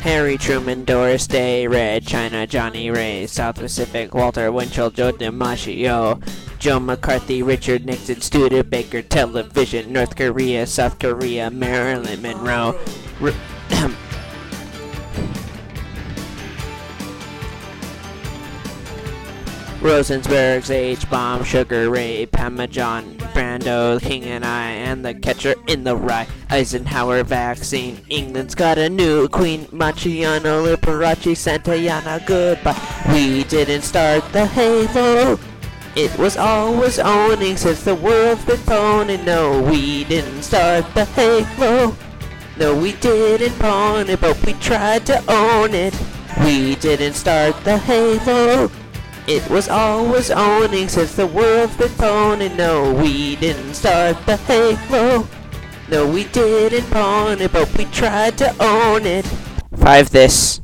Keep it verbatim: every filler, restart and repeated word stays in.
Harry Truman, Doris Day, Red China, Johnny Ray, South Pacific, Walter Winchell, Joe DiMaggio, Joe McCarthy, Richard Nixon, Studebaker, Television, North Korea, South Korea, Marilyn Monroe, R- Rosensberg's H-Bomb, Sugar Ray, Parmesan, Brando, King and I, and the Catcher in the Rye, Eisenhower vaccine, England's got a new queen, Machiano, Liberace, Santayana, goodbye. We didn't start the halo, it was always owning since the world's been phoning. No, we didn't start the halo, no we didn't pawn it, but we tried to own it. We didn't start the halo, it was always owning since the world's been phoning. No, we didn't start the halo, no we didn't pawn it, but we tried to own it. Five this.